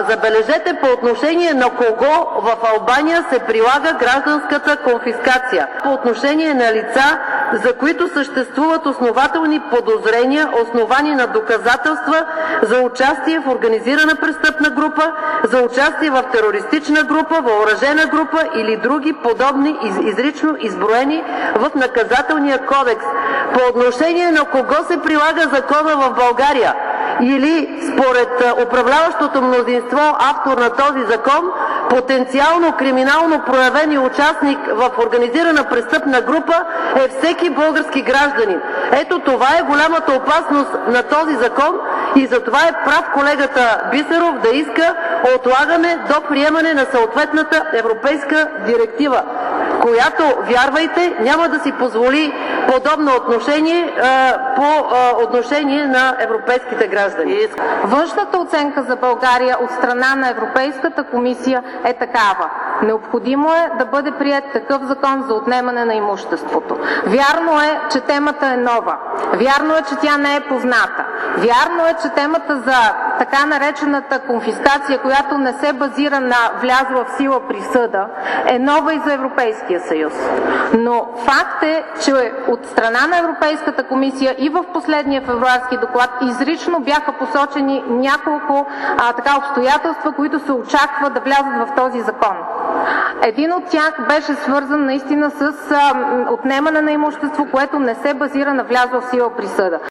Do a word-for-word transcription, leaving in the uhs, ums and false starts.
забележете по отношение на кого в Албания се прилага гражданската конфискация. По отношение на лица, за които съществуват основателни подозрения, основани на доказателства за участие в организирана престъпна група, за участие в терористична група, въоръжена група или други подобни изрично изброени в Наказателния кодекс. По отношение на кого се прилага закона в България или според управляващото мнозинство, автор на този закон, потенциално криминално проявен и участник в организирана престъпна група е всеки български гражданин. Ето това е голямата опасност на този закон и затова е прав колегата Бисеров да иска отлагане до приемане на съответната европейска директива, която, вярвайте, няма да си позволи подобно отношение а, по а, отношение на европейските граждани. Външната оценка за България от страна на Европейската комисия е такава. Необходимо е да бъде приет такъв закон за отнемане на имуществото. Вярно е, че темата е нова. Вярно е, че тя не е позната. Вярно е, че темата за така наречената конфискация, която не се базира на влязла в сила присъда, е нова и за Европейския съюз. Но факт е, че от страна на Европейската комисия и в последния февруарски доклад изрично бяха посочени няколко а, така обстоятелства, които се очаква да влязат в този закон. Един от тях беше свързан наистина с а, отнемане на имущество, което не се базира на влязла в сила присъда.